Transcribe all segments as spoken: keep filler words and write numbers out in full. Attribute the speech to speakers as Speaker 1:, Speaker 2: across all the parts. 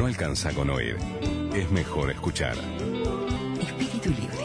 Speaker 1: no alcanza con oír. Es mejor escuchar.
Speaker 2: Espíritu libre.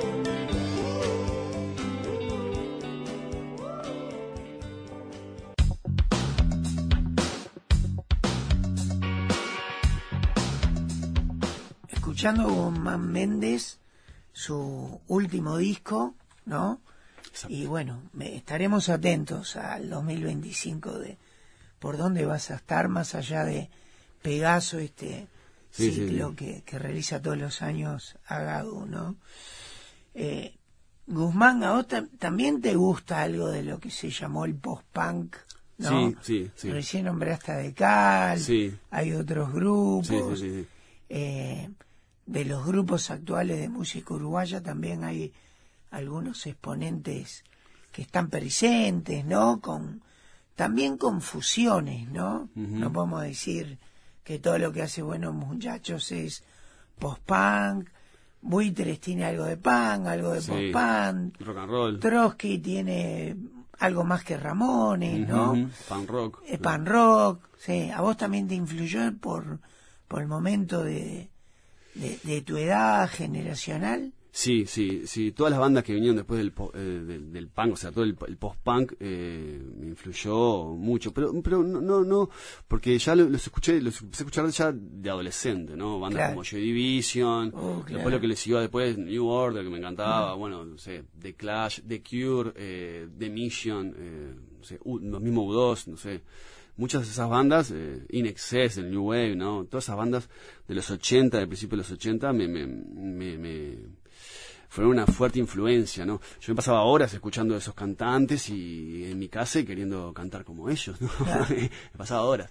Speaker 3: Escuchando Guzmán Méndez, su último disco, ¿no? Exacto. Y bueno, me, estaremos atentos al dos mil veinticinco de por dónde vas a estar, más allá de Pegaso, este sí, ciclo sí, sí. Que, que realiza todos los años Agadu, ¿no? Eh, Guzmán, ¿a vos ta- también te gusta algo de lo que se llamó el post-punk? ¿No?
Speaker 4: Sí, sí, sí.
Speaker 3: Recién nombraste a Decal,
Speaker 4: sí.
Speaker 3: Hay otros grupos.
Speaker 4: Sí, sí, sí, sí.
Speaker 3: Eh, de los grupos actuales de música uruguaya también hay algunos exponentes que están presentes, ¿no? Con también con fusiones, ¿no? Uh-huh. No podemos decir que todo lo que hace Buenos Muchachos es post-punk. Buitres tiene algo de punk, algo de sí. post-punk.
Speaker 4: Rock and roll.
Speaker 3: Trotsky tiene algo más que Ramones, ¿no?
Speaker 4: Uh-huh. Punk rock.
Speaker 3: Eh, punk rock, sí. ¿A vos también te influyó por, por el momento de, de, de tu edad generacional?
Speaker 4: Sí, sí, sí. Todas las bandas que vinieron después del, eh, del, del punk, o sea, todo el, el post-punk, eh, me influyó mucho. Pero pero no, no, no porque ya los, los escuché, los empecé a escuchar ya de adolescente, ¿no? Bandas claro. como Joy Division,
Speaker 3: oh, claro.
Speaker 4: después lo que le siguió después, New Order, que me encantaba, uh-huh. bueno, no sé, The Clash, The Cure, eh, The Mission, eh, no sé, U, los mismos U dos, no sé. Muchas de esas bandas, eh, In Excess, el New Wave, ¿no? Todas esas bandas de los ochenta, del principio de los ochenta, me... me, me, me fueron una fuerte influencia, ¿no? Yo me pasaba horas escuchando a esos cantantes y en mi casa y queriendo cantar como ellos, ¿no? Claro. Me pasaba horas.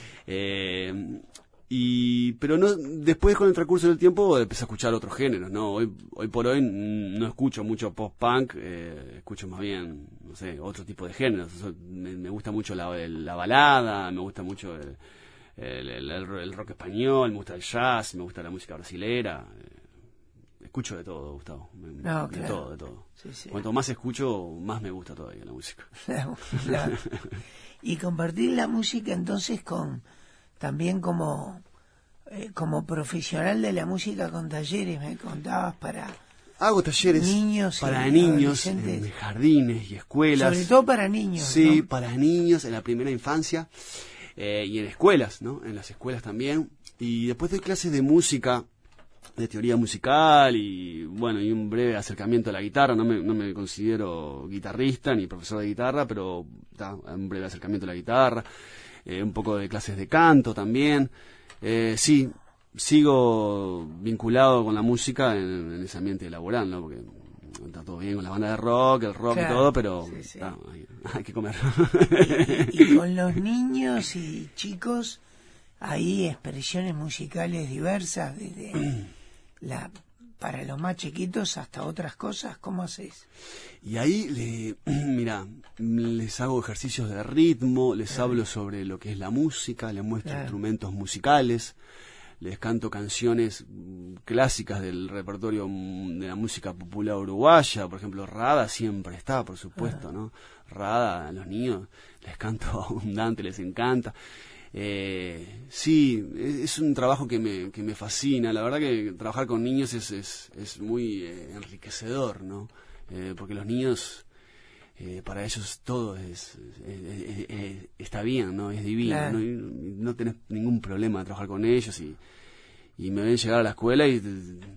Speaker 4: Eh, y pero no después con el transcurso del tiempo empecé a escuchar otros géneros, ¿no? Hoy hoy por hoy no escucho mucho post-punk, eh, escucho más bien, no sé, otro tipo de géneros. Me, me gusta mucho la, la balada, me gusta mucho el, el, el, el rock español, me gusta el jazz, me gusta la música brasilera. Escucho de todo, Gustavo.
Speaker 3: No,
Speaker 4: de
Speaker 3: claro.
Speaker 4: todo, de todo.
Speaker 3: Sí, sí.
Speaker 4: Cuanto más escucho, más me gusta todavía la música.
Speaker 3: Claro. Y compartir la música entonces con también como eh, como profesional de la música con talleres, me contabas, para
Speaker 4: hago talleres
Speaker 3: niños
Speaker 4: para niños en jardines y escuelas.
Speaker 3: Sobre todo para niños.
Speaker 4: Sí,
Speaker 3: ¿no?
Speaker 4: Para niños en la primera infancia eh, y en escuelas, ¿no? En las escuelas también. Y después doy clases de música, de teoría musical y bueno, y un breve acercamiento a la guitarra. No me, no me considero guitarrista ni profesor de guitarra, pero ta, un breve acercamiento a la guitarra, eh, un poco de clases de canto también. Eh, sí, sigo vinculado con la música en, en ese ambiente laboral, ¿no? Porque está todo bien con la banda de rock, el rock claro, y todo, pero sí, sí. Ta, hay, hay que comer.
Speaker 3: Y, y con los niños y chicos hay expresiones musicales diversas, desde la para los más chiquitos hasta otras cosas. ¿Cómo haces?
Speaker 4: Y ahí, le, mira, les hago ejercicios de ritmo, les claro. hablo sobre lo que es la música, les muestro claro. instrumentos musicales, les canto canciones clásicas del repertorio de la música popular uruguaya. Por ejemplo, Rada siempre está, por supuesto, ¿no? Rada, a los niños les canto abundante, les encanta. Eh, sí, es un trabajo que me, que me fascina. La verdad que trabajar con niños es, es, es muy eh, enriquecedor, ¿no? Eh, porque los niños, eh, para ellos todo es, es, es, es está bien, ¿no? Es divino, claro. ¿no? Y no tenés ningún problema de trabajar con ellos y, y me ven llegar a la escuela y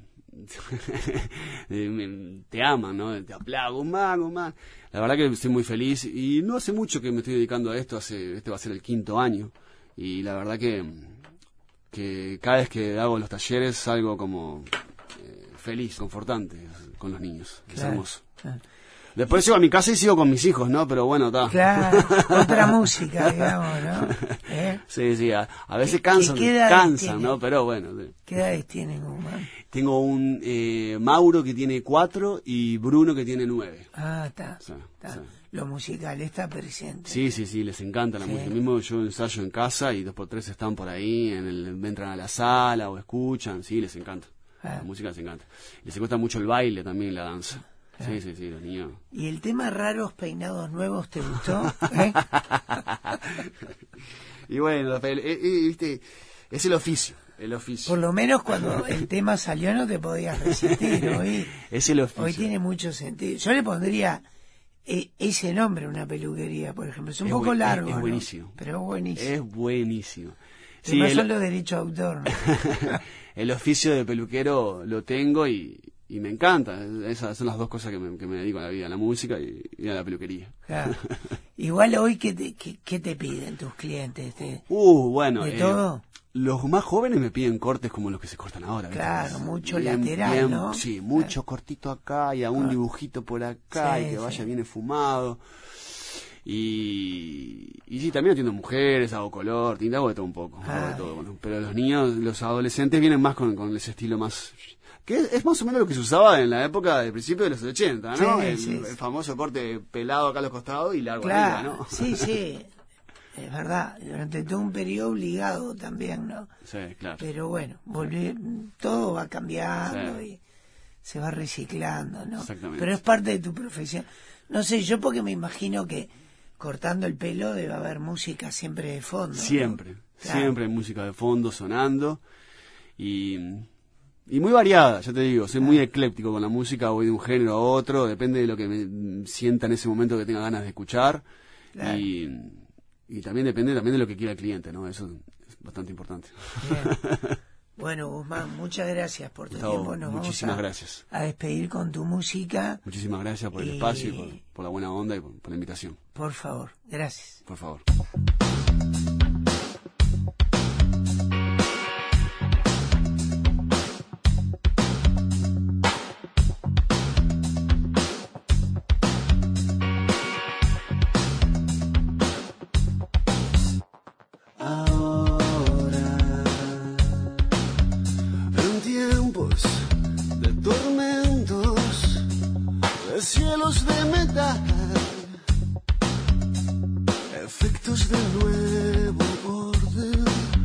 Speaker 4: te, te aman, ¿no? Te aplauden, man, man. La verdad que estoy muy feliz y no hace mucho que me estoy dedicando a esto. Hace, este va a ser el quinto año. Y la verdad que, que cada vez que hago los talleres salgo como eh, feliz, confortante con los niños. Claro, es hermoso. Claro. Después llego a mi casa y sigo con mis hijos, ¿no? Pero bueno, está.
Speaker 3: Claro, otra música, digamos, ¿no? ¿Eh?
Speaker 4: Sí, sí, a, a veces cansan, cansan, ¿no? Pero bueno. Sí.
Speaker 3: ¿Qué edades tienen, Guzmán?
Speaker 4: Tengo un eh, Mauro que tiene cuatro y Bruno que tiene nueve.
Speaker 3: Ah, está.
Speaker 4: Sí,
Speaker 3: está.
Speaker 4: Sí.
Speaker 3: Lo musical está presente.
Speaker 4: Sí, sí, sí, les encanta la sí. música. Mismo yo ensayo en casa y dos por tres están por ahí, en el, entran a la sala o escuchan, sí, les encanta. Ah. La música les encanta. Les gusta mucho el baile también, la danza. Ah. Sí, sí, sí, los niños.
Speaker 3: ¿Y el tema Raros Peinados Nuevos te gustó? ¿Eh?
Speaker 4: Y bueno, Rafael, eh, eh, viste, es el oficio. El oficio.
Speaker 3: Por lo menos cuando el tema salió no te podías resistir. Hoy,
Speaker 4: es el oficio.
Speaker 3: Hoy tiene mucho sentido. Yo le pondría eh, ese nombre a una peluquería, por ejemplo. Es un
Speaker 4: es
Speaker 3: poco
Speaker 4: buen,
Speaker 3: largo,
Speaker 4: es, es
Speaker 3: ¿no?
Speaker 4: buenísimo.
Speaker 3: Pero es buenísimo.
Speaker 4: Es buenísimo.
Speaker 3: Sí, no
Speaker 4: el...
Speaker 3: son los derechos de autor, ¿no?
Speaker 4: El oficio de peluquero lo tengo y, y me encanta. Esas son las dos cosas que me, que me dedico a la vida, a la música y, y a la peluquería.
Speaker 3: Claro. Igual hoy, ¿qué te, qué, qué te piden tus clientes? ¿Te,
Speaker 4: uh, bueno.
Speaker 3: ¿De
Speaker 4: eh,
Speaker 3: todo?
Speaker 4: Los más jóvenes me piden cortes como los que se cortan ahora. ¿viste?
Speaker 3: Claro, mucho
Speaker 4: bien,
Speaker 3: lateral,
Speaker 4: bien,
Speaker 3: ¿no?
Speaker 4: Sí, mucho
Speaker 3: Claro.
Speaker 4: cortito acá y a un
Speaker 3: Ah.
Speaker 4: dibujito por acá
Speaker 3: Sí,
Speaker 4: y que vaya
Speaker 3: sí.
Speaker 4: bien esfumado. Y, y sí, también atiendo mujeres, hago color, tinta, hago de todo un poco.
Speaker 3: Ah,
Speaker 4: hago de todo,
Speaker 3: bien.
Speaker 4: bueno. Pero los niños, los adolescentes vienen más con, con ese estilo más... Que es, es más o menos lo que se usaba en la época del principio de los ochenta, ¿no?
Speaker 3: Sí,
Speaker 4: el,
Speaker 3: sí,
Speaker 4: el
Speaker 3: sí.
Speaker 4: famoso corte pelado acá a los costados y largo
Speaker 3: Claro,
Speaker 4: arriba, ¿no?
Speaker 3: sí, sí. Es verdad, durante todo un periodo obligado también, ¿no?
Speaker 4: Sí, claro.
Speaker 3: Pero bueno, volví, todo va cambiando
Speaker 4: Sí.
Speaker 3: y se va reciclando, ¿no?
Speaker 4: Exactamente.
Speaker 3: Pero es parte de tu profesión. No sé, yo porque me imagino que cortando el pelo debe haber música siempre de fondo, ¿no?
Speaker 4: Siempre,
Speaker 3: Claro.
Speaker 4: siempre hay música de fondo sonando y, y muy variada, ya te digo, soy muy ecléctico con la música, voy de un género a otro, depende de lo que me sienta en ese momento que tenga ganas de escuchar
Speaker 3: Claro.
Speaker 4: y, y también depende también de lo que quiera el cliente, ¿no? Eso es bastante importante.
Speaker 3: Bien. Bueno, Guzmán, muchas gracias por tu
Speaker 4: Gustavo,
Speaker 3: tiempo. Nos
Speaker 4: muchísimas
Speaker 3: vamos a,
Speaker 4: gracias.
Speaker 3: a despedir con tu música.
Speaker 4: Muchísimas gracias por el
Speaker 3: Y-
Speaker 4: espacio y por, por la buena onda y por, por la invitación,
Speaker 3: Por favor, gracias.
Speaker 4: por favor.
Speaker 5: En tiempos de tormentos, de cielos de metal, efectos de nuevo orden.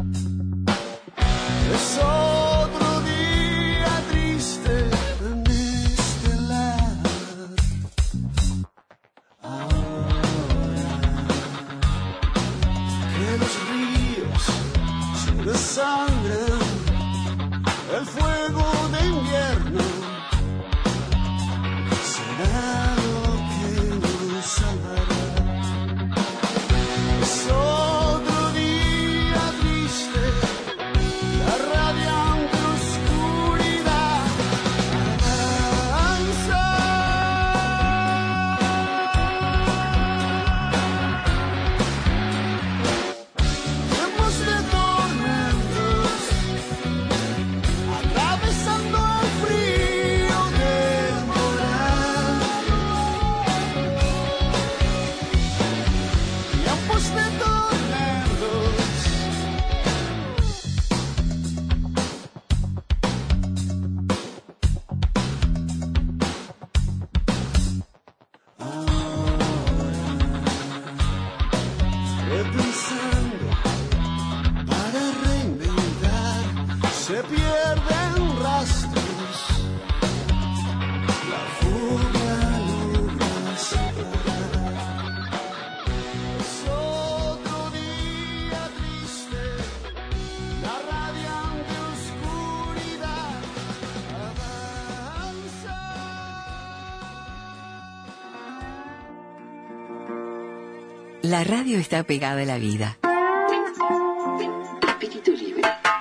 Speaker 5: Es otro día triste en este lar. Ahora que los ríos se desangran, el fuego de invierno será lo que nos salvará. Es otro día triste, la radiante oscuridad avanza. Tiempos de tormentos, atravesando el frío temporal. Tiempos de tormentos. Ahora, repensando para reinventar, se pierden rastros, la fuga logra separar. Es otro día triste, la radiante oscuridad avanza.
Speaker 2: La radio está pegada a la vida.
Speaker 6: Espíritu libre.